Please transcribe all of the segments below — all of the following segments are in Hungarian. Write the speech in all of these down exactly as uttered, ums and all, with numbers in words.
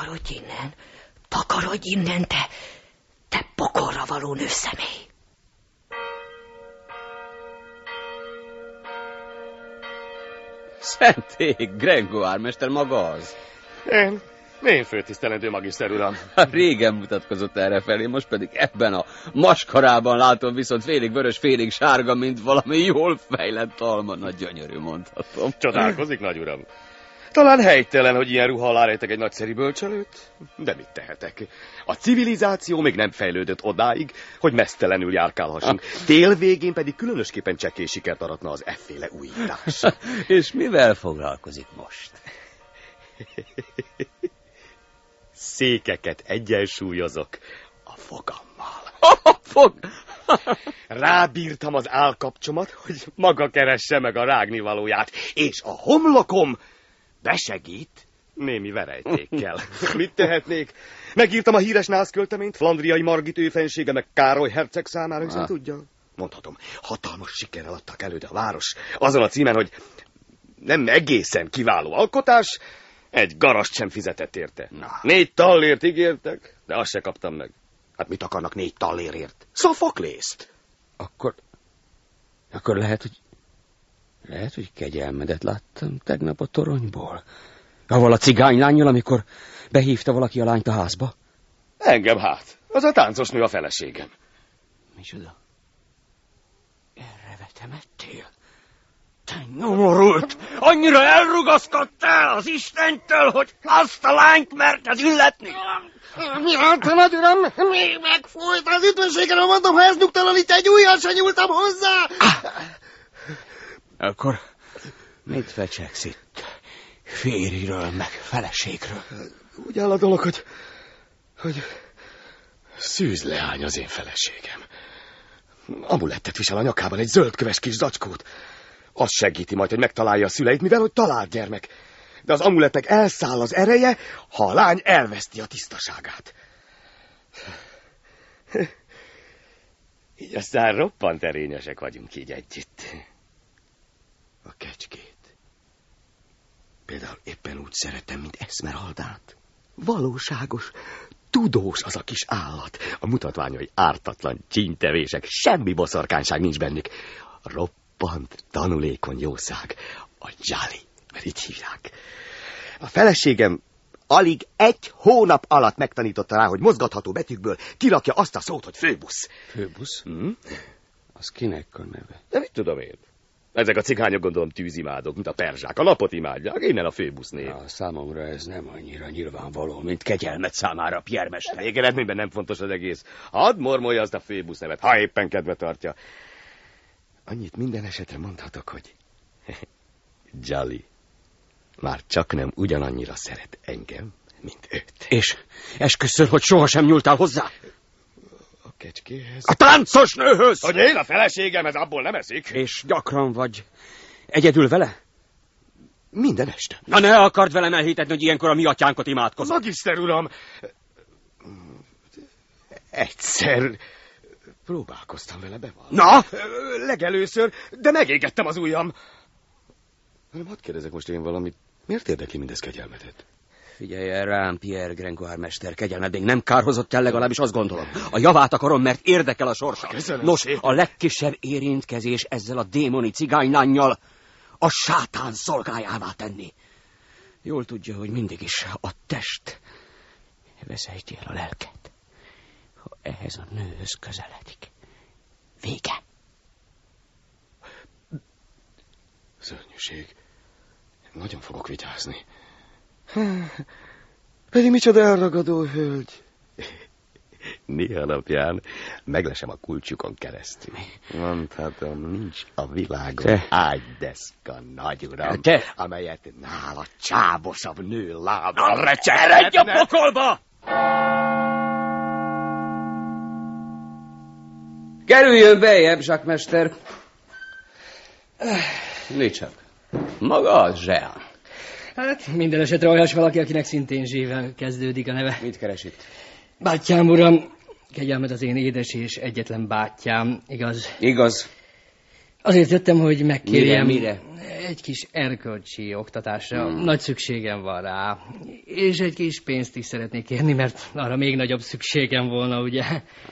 Takarodj innen, takarodj innen, te, te pokorra való nőszemély. Szenték, Grengoire mester maga az. Én, én főtisztelendő magiszter uram. Régen mutatkozott errefelé, most pedig ebben a maskarában látom viszont félig vörös, félig sárga, mint valami jól fejlett alma. Nagy gyönyörű, mondhatom. Csodálkozik, nagy uram. Talán helytelen, hogy ilyen ruha alá rejtek egy nagyszerű bölcselőt, de mit tehetek? A civilizáció még nem fejlődött odáig, hogy meztelenül járkálhassunk. Tél végén pedig különösképpen csekély sikert aratna az efféle újítás. És mivel foglalkozik most? Székeket egyensúlyozok a fogammal. A fog... Rábírtam az állkapcsomat, hogy maga keresse meg a rágnivalóját, és a homlokom besegít némi verejtékkel. Mit tehetnék? Megírtam a híres nászkölteményt, Flandriai Margit ő fensége, meg Károly herceg számára, hiszen ah. tudja. Mondhatom, hatalmas sikerrel adtak előre a város. Azon a címen, hogy nem egészen kiváló alkotás, egy garast sem fizetett érte. Na. Négy tallért ígértek, de azt se kaptam meg. Hát mit akarnak négy tallérért? Szofoklészt! Akkor... Akkor lehet, hogy... Lehet, hogy kegyelmedet láttam tegnap a toronyból. Avval a cigánylánnyal, amikor behívta valaki a lányt a házba? Engem hát. Az a táncos nő a feleségem. Micsoda? Erre vetemettél? Te nyomorult! Annyira elrugaszkodtál az Istentől, hogy azt a lányt merted illetni? Mi hát, nagy uram? Még megfújt az üdvösségre, mondom, ha ez nyugtalanít, egy ujjal se nyúltam hozzá! Akkor mit fecsegsz itt? Férjről, meg feleségről. Úgy áll a dolog, hogy... hogy... szűzleány az én feleségem. Amulettet visel a nyakában, egy zöldköves kis zacskót. Az segíti majd, hogy megtalálja a szüleit, mivel hogy talált gyermek. De az amuletnek elszáll az ereje, ha a lány elveszti a tisztaságát. Így aztán roppant erényesek vagyunk így együtt. A kecskét. Például éppen úgy szeretem, mint Esmeraldát. Valóságos, tudós az a kis állat. A mutatványai ártatlan csínytevések, semmi boszorkányság nincs bennük. Roppant, tanulékony jószág. A Jolly, mert így hívják. A feleségem alig egy hónap alatt megtanította rá, hogy mozgatható betűkből kirakja azt a szót, hogy főbusz. Főbusz? Hm? Az kinek a neve? De mit tudom én? Ezek a cigányok gondolom tűzimádok, mint a perzsák. A napot imádják, innen a főbusz név. Ja, számomra ez nem annyira nyilvánvaló, mint kegyelmet számára, Pierre mester. Végeredményben nem fontos az egész. Hadd mormolja azt a főbusz nevet, ha éppen kedve tartja. Annyit minden esetre mondhatok, hogy Jolly már csak nem ugyanannyira szeret engem, mint őt. És esküszöl, hogy sohasem nyúltál hozzá? A kecskéhez? A táncos nőhöz! Hogy én a feleségem, ez abból nem eszik. És gyakran vagy egyedül vele? Minden este. Na ne akard velem elhitetni, hogy ilyenkor a mi atyánkot imádkozom. Magiszter uram! Egyszer próbálkoztam vele bevallani. Na? Legelőször, de megégettem az ujjam. Nem, hadd kérdezek most én valamit. Miért érdekli mindez kegyelmedet? Figyelj el rám, Pierre Grengoire mester, kegyelmed még nem kárhozott el, legalábbis azt gondolom. A javát akarom, mert érdekel a sorsa. Köszönöm. Nos, a legkisebb érintkezés ezzel a démoni cigánylánnyal a sátán szolgájává tenni. Jól tudja, hogy mindig is a test veszejti el a lelket. Ha ehhez a nőhöz közeledik, vége. Szörnyűség. Nagyon fogok vigyázni. Pedig micsoda elragadó hölgy. Néha napján meglesem a kulcsukon keresztül. Mondhatom, nincs a világon te. Ágydeszka, nagyuram, te. amelyet nála csábosabb nő lábra recseredj a pokolba! Kerüljön bejebb, zsákmester. Nicsak. Maga az Jean. Hát, minden esetre olyas valaki, akinek szintén zsével kezdődik a neve. Mit keres itt? Bátyám, uram, kegyelmed az én édes és egyetlen bátyám, igaz? Igaz. Azért jöttem, hogy megkérjem. Mire, mire? Egy kis erkölcsi oktatásra. Hmm. Nagy szükségem van rá. És egy kis pénzt is szeretnék kérni, mert arra még nagyobb szükségem volna, ugye?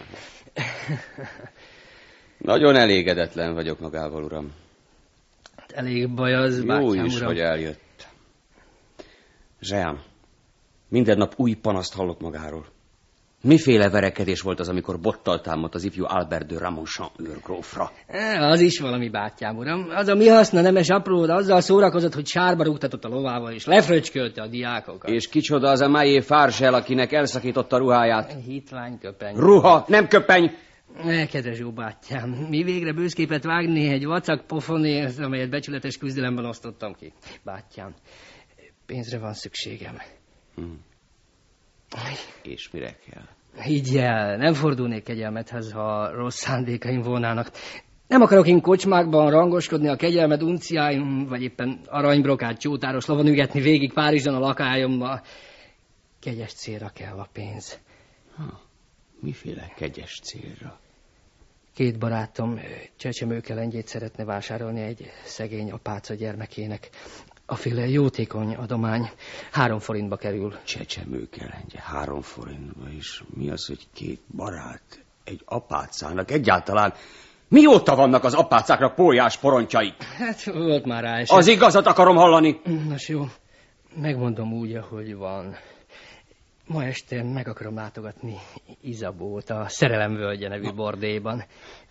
Nagyon elégedetlen vagyok magával, uram. Elég baj az, bátyám, Jó is, uram. hogy eljött. Jean, minden nap új panaszt hallok magáról. Miféle verekedés volt az, amikor bottal támadt az ifjú Albert de Ramonchamp őrgrófra? Az is valami, bátyám, uram. Az a mi haszna nemes apród, azzal szórakozott, hogy sárba rúgtatott a lovával, és lefröcskölte a diákokat. És kicsoda az a Maillé Fargel, akinek elszakította a ruháját? Hitvány köpeny. Ruha, nem köpeny! Ne, kedves jó bátyám, mi végre bőszképet vágni egy vacak pofonért, amelyet becsületes küzdelemben osztottam ki. Bátyám, pénzre van szükségem. Hmm. És mire kell? Higgyel, nem fordulnék kegyelmedhez, ha rossz szándékaim volnának. Nem akarok én kocsmákban rangoskodni a kegyelmed unciáim, vagy éppen aranybrokát csótáros lovon ügetni végig Párizson a lakályommal. Kegyes célra kell a pénz. Ha, miféle kegyes célra? Két barátom csecsemőkelengyét szeretne vásárolni egy szegény apáca gyermekének. A féle jótékony adomány három forintba kerül. Csecsemőkelengye három forintba is. Mi az, hogy két barát egy apácának egyáltalán? Mióta vannak az apácáknak pólyás porontjai? Hát volt már rá eset. Az igazat akarom hallani. Nos jó, megmondom úgy, ahogy van. Ma este meg akarom látogatni Izabót a Szerelemvölgye nevű bordélyban.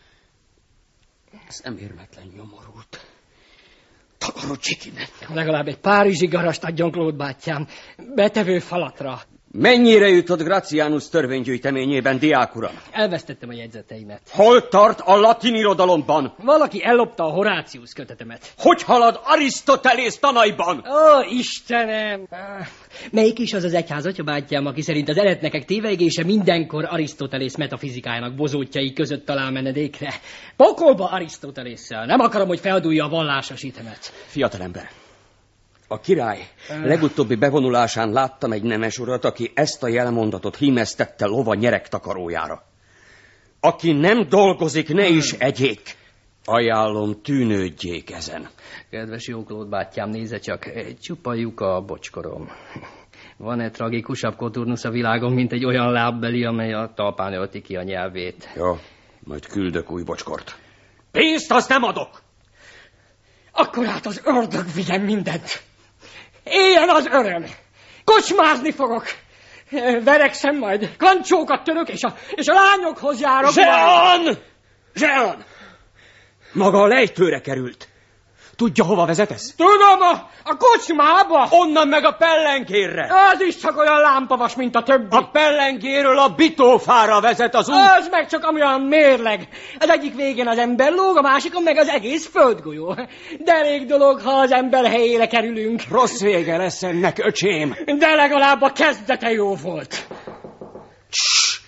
Ez nem érmetlen nyomorult. Takarodjék innen. Legalább egy párizsi garast adjon, Claude bátyám. Betevő falatra. Mennyire jutott Gratianus törvénygyűjteményében, diák uram? Elvesztettem a jegyzeteimet. Hol tart a latin irodalomban? Valaki ellopta a Horácius kötetemet. Hogy halad Arisztotelész tanaiban? Ó, Istenem! Melyik is az az egyház, atya bátyám, aki szerint az eretnekek tévegése mindenkor Arisztotelész metafizikájának bozótjai között talál menedékre? Pokolba Arisztotelésszel! Nem akarom, hogy feldúlja a vallásos hitemet. Fiatalember, a király legutóbbi bevonulásán láttam egy nemes urat, aki ezt a jelmondatot hímeztette lova nyeregtakarójára. Aki nem dolgozik, ne is egyék. Ajánlom, tűnődjék ezen. Kedves jó Claude bátyám, nézze csak, csupa lyuka a bocskorom. Van-e tragikusabb koturnusz a világon, mint egy olyan lábbeli, amely a talpán ölti ki a nyelvét? Jó, majd küldök új bocskort. Pénzt azt nem adok! Akkor hát az ördög vigyen mindent. Éljen az öröm! Kocsmázni fogok! Verekszem majd, kancsókat török, és a, és a lányokhoz járok. Jean! Jean! Maga a lejtőre került. Tudja, hova vezetesz? Tudom, a, a kocsmába. Onnan meg a pellengérre. Az is csak olyan lámpavas, mint a többi. A pellengéről a bitófára vezet az út. Az meg csak olyan mérleg. Az egyik végén az ember lóg, a másikon meg az egész földgolyó. De elég dolog, ha az ember helyére kerülünk. Rossz vége lesz ennek, öcsém. De legalább a kezdete jó volt. Cs!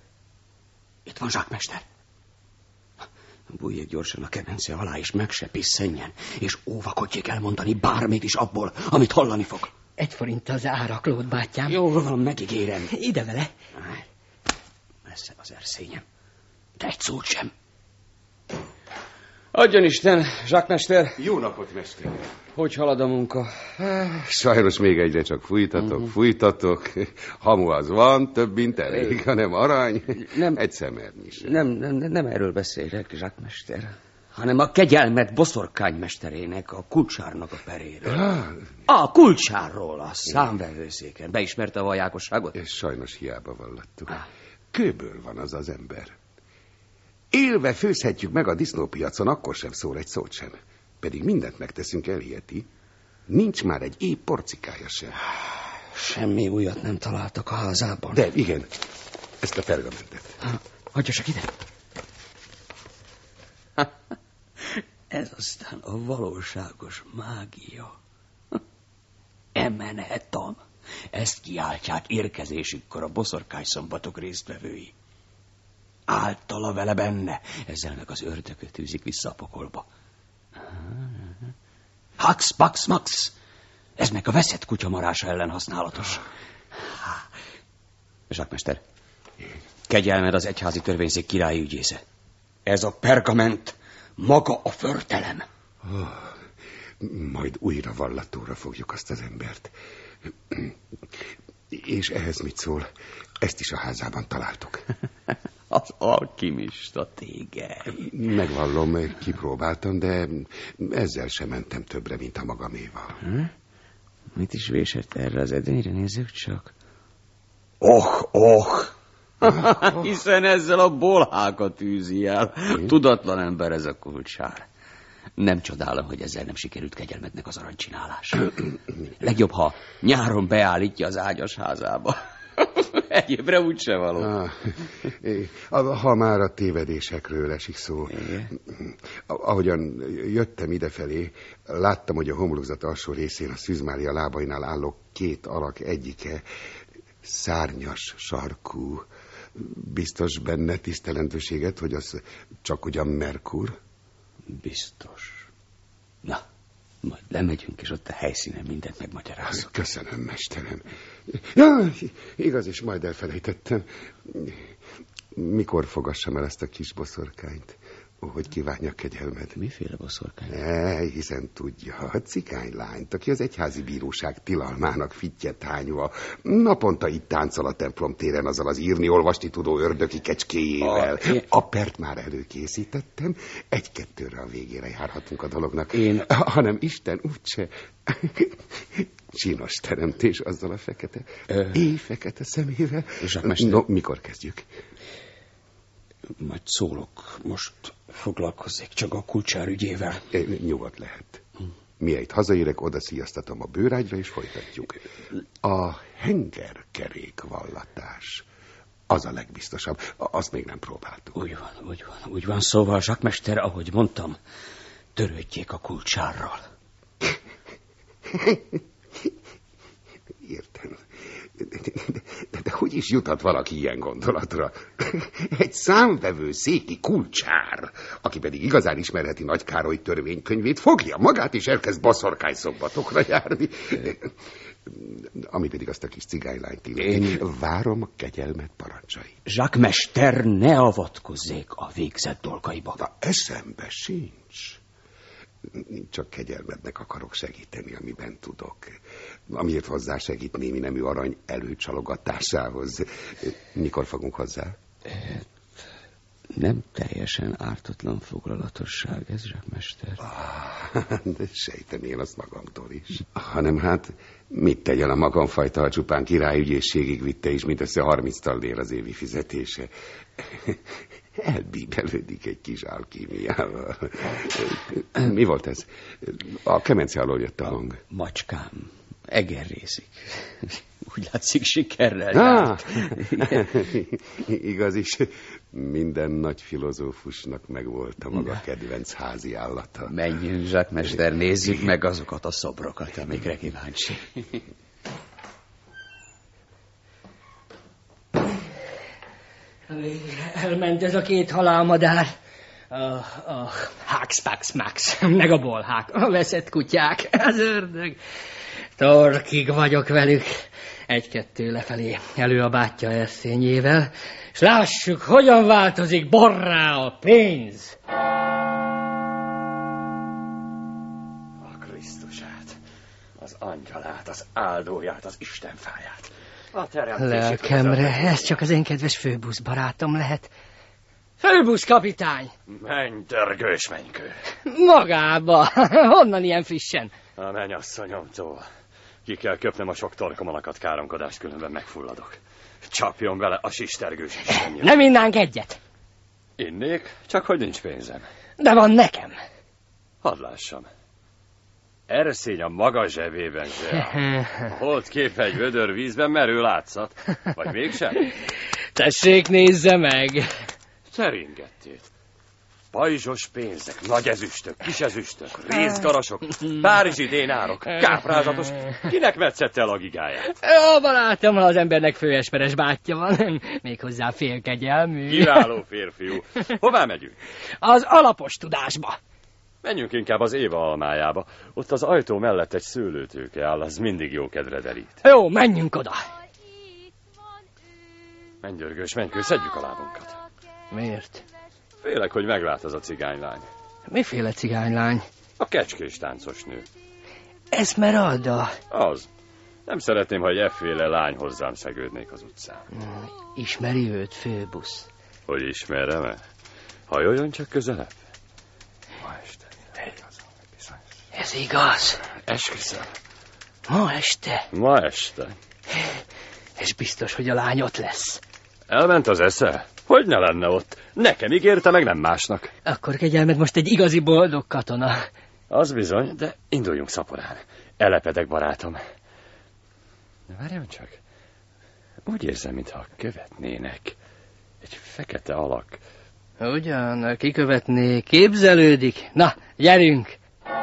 Itt van zsákmester. Bújjék gyorsan a kemence alá, és meg se pisszenjen, és óvakodjék elmondani bármit is abból, amit hallani fog. Egy forint az ára, Claude bátyám. Jól van, megígérem. Ide vele. Messze az erszényem, de egy szót sem. Adjon Isten, zsákmester. Jó napot, mester. Hogy halad a munka? Sajnos még egyre csak fújtatok, uh-huh. fújtatok. Hamu az van, több mint elég, hanem arany. Nem, egy szemernyi sem. Nem, nem, nem erről beszélek, zsákmester, hanem a kegyelmet boszorkánymesterének, a kulcsárnak a peréről. Ah. A kulcsárról, a számvevőszéken. Beismerte a vajákosságot? És sajnos hiába vallattuk. Ah. Kőből van az az ember. Élve főzhetjük meg a disznópiacon, akkor sem szól egy szót sem. Pedig mindent megteszünk, elhiheti. Nincs már egy épp porcikája sem. Semmi újat nem találtak a házában. De igen, ezt a pergamentet. Hagyja csak ide. Ez aztán a valóságos mágia. Emenetam. Ezt kiáltják érkezésükkor a boszorkány-szombatok résztvevői. Általa vele benne, ezzel meg az ördögöt űzik vissza a pokolba. Hax, pax, max. Ez meg a veszett kutyamarása ellen használatos. Zsákmester, kegyelmed az egyházi törvényszék királyi ügyésze. Ez a pergament Maga a förtelem. Oh, majd újra vallatóra fogjuk azt az embert. És ehhez mit szól? Ezt is a házában találtuk. Az alkimista tégely. Megvallom, kipróbáltam, de ezzel sem mentem többre, mint a magaméval. Hm? Mit is vésett erre az edényre? Nézzük csak. Oh, oh! Hiszen ezzel a bolhákat űzi el. Tudatlan ember ez a kulcsár. Nem csodálom, hogy ezzel nem sikerült kegyelmednek az aranycsinálás. Legjobb, ha nyáron beállítja az ágyas házába. Egyébre úgyse való. Ah, ha már a tévedésekről esik szó. Igen. Ahogyan jöttem idefelé, láttam, hogy a homlokzat alsó részén a Szűz Mária lábainál álló két alak egyike szárnyas sarkú. Biztos benne tisztelentőséget, hogy az csak ugyan Merkur? Biztos. Na, majd lemegyünk, és ott a helyszínen mindent megmagyarázok. Köszönöm, mesterem. Ja, igaz, és majd elfelejtettem. Mikor fogassam el ezt a kis boszorkányt? Ó, hogy kívánja kegyelmed. Miféle boszorkány? Ne, hiszen tudja, a cigánylányt, aki az egyházi bíróság tilalmának fittyet hányva, naponta itt táncol a templom téren azzal az írni-olvasni tudó ördöki kecskéjével. A, én... a pert már előkészítettem, egy-kettőre a végére járhatunk a dolognak. Én... Hanem Isten úgyse... Csinos teremtés azzal a fekete, Ö... éjfekete szemével. No, mikor kezdjük? Majd szólok, most foglalkozzék csak a kulcsár ügyével. É, nyugodt lehet. Miért hazaérek, oda sziasztatom a bőrágyra, és folytatjuk. A hengerkerék vallatás, az a legbiztosabb. Azt még nem próbáltuk. Úgy van, úgy van, úgy van. Szóval, zsákmester, ahogy mondtam, törődjék a kulcsárral. Értem. De, de, de, de hogy is juthat valaki ilyen gondolatra? Egy számvevő széki kulcsár, aki pedig igazán ismerheti Nagy Károly törvénykönyvét, fogja magát és elkezd boszorkány szombatokra járni. Ami pedig azt a kis cigánylányt illeti. Én... várom a kegyelmet parancsai. Zsákmester, ne avatkozzék a végzett dolgaiba. Na, eszembe sincs. Csak kegyelmednek akarok segíteni, amiben tudok. Amiért hozzá segít némi nemű arany előcsalogatásához. Mikor fogunk hozzá? Nem teljesen ártatlan foglalatosság ez, zsákmester. Ah, de sejtem én azt magamtól is. Hanem hát, mit tegyen a magamfajta, ha csupán királyügyészségig vitte is, mindössze harminc tallér az évi fizetése. Elbíbelődik egy kis alkímiával. Mi volt ez? A kemence alól jött a hang. A macskám. Egerrészik. Úgy látszik, sikerrel járt. Igaz is, minden nagy filozófusnak megvolt a maga kedvenc házi állata. Menjünk, zsákmester, nézzük meg azokat a szobrokat, amikre kíváncsi. Elment ez a két halálmadár. A, a Hax, Pax, Max, meg a bolhák, a veszett kutyák, az ördög. Torkig vagyok velük. Egy-kettő lefelé, elő a bátyja erszényével, és lássuk, hogyan változik borrá a pénz. A Krisztusát, az angyalát, az áldóját, az istenfáját. A lelkemre, ez csak az én kedves főbusz barátom lehet. Főbusz kapitány! Menj, törgős menykő! Magába! Honnan ilyen frissen? A mennyasszonyomtól. Ki kell köpnem a sok torkomalakat, káromkodást, különben megfulladok. Csapjon bele a sistergős istenjön. Nem innánk egyet? Innék, csak hogy nincs pénzem. De van nekem. Hadd lássam. Erszény a maga zsebében zseb. Holt kép egy vödör vízben merő látszat. Vagy mégsem? Tessék, nézze meg! Szeringettét. Pajzsos pénzek, nagy ezüstök, kis ezüstök, részgarasok, párizsi dénárok, káprázatos. Kinek metszette el a gigáját? Jó, barátom, ha az embernek főesperes bátyja van, méghozzá félkegyelmű. Kiváló férfiú. Hová megyünk? Az alapos tudásba. Menjünk inkább az Éva almájába. Ott az ajtó mellett egy szőlőtőke áll, az mindig jó kedvre derít. Jó, menjünk oda. Menj, Györgős, menj, szedjük a lábunkat. Miért? Félek, hogy meglát az a cigánylány. Miféle cigánylány? A kecskés táncos nő. Esmeralda. Az. Nem szeretném, ha egy efféle lány hozzám szegődnék az utcán. Ismeri őt, főbusz? Hogy ismerem-e? Hajoljon csak közelebb. Ma este. Ez igaz. Esküszöm. Ma este? Ma este. És biztos, hogy a lány ott lesz. Elment az esze? Hogy ne lenne ott? Nekem ígérte, meg nem másnak. Akkor kegyelmed most egy igazi boldog katona. Az bizony, de induljunk szaporán. Elepedek, barátom. Várjon csak. Úgy érzem, mintha követnének. Egy fekete alak. Ugyan, kikövetné, képzelődik. Na, gyerünk!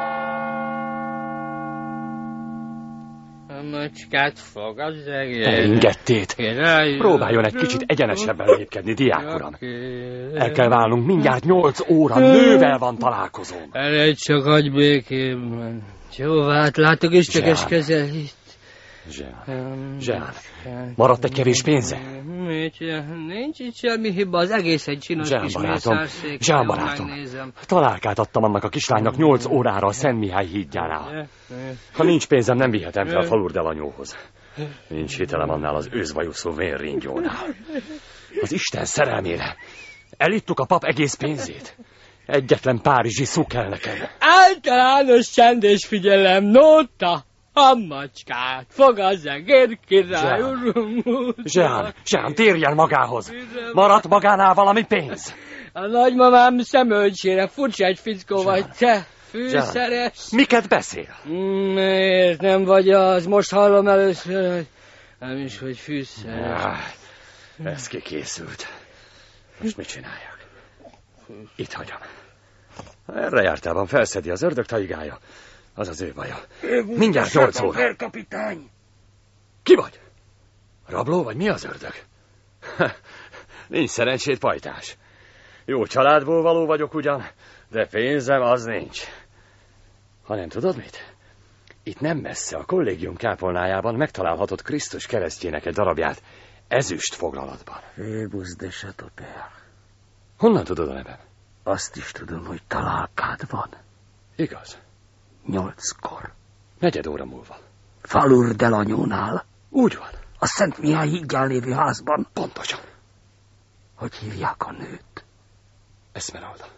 A macskát fog az egész. Te ingettét! Próbáljon egy kicsit egyenesebben lépkedni, diák uram. El kell válnunk, mindjárt nyolc óra, nővel van találkozóm. Eredj csak, hagyj békében. Jóvát, látok is csak es kezelít. Jean, Jean, maradt egy kevés pénze? Nincs itt semmi hiba, az egész egy csinos Jean kis barátom, mészárszék. Jean barátom, találkát adtam annak a kislánynak nyolc órára a Szent Mihály hídjánál. Ha nincs pénzem, nem vihetem fel Falurdel anyóhoz. Nincs hitelem annál az őszbajuszú vérringyónál. Az Isten szerelmére elittuk a pap egész pénzét. Egyetlen párizsi szó kell nekem. Általános csend és figyelem, nóta! A macskát fog az egér király, uram. Jean, Jean, térjen magához. Maradt magánál valami pénz? A nagymamám szemölcsére furcsa egy fickó vagy te, fűszeres. Miket beszél? Miért nem vagy az? Most hallom először, hogy nem is, hogy fűszeres. Ah, ez kikészült. Most mit csináljak? Itt hagyom. Erre jártában felszedi az ördög taigája. Az az ő baja. Mindjárt nyolc óra. Kapitány! Ki vagy? Rabló vagy mi az ördög? Nincs szerencsét, pajtás. Jó családból való vagyok ugyan, de pénzem az nincs. Ha nem tudod mit? Itt nem messze, a kollégium kápolnájában megtalálhatod Krisztus keresztjének egy darabját ezüst foglalatban. Főbusz de Chateaupert. Honnan tudod a nevem? Azt is tudom, hogy találkád van. Igaz? Nyolckor. Negyed óra múlva. Falurdel anyónál. Úgy van. A Szent Mihály hídján lévő házban. Pontosan. Hogy hívják a nőt? Esmeralda.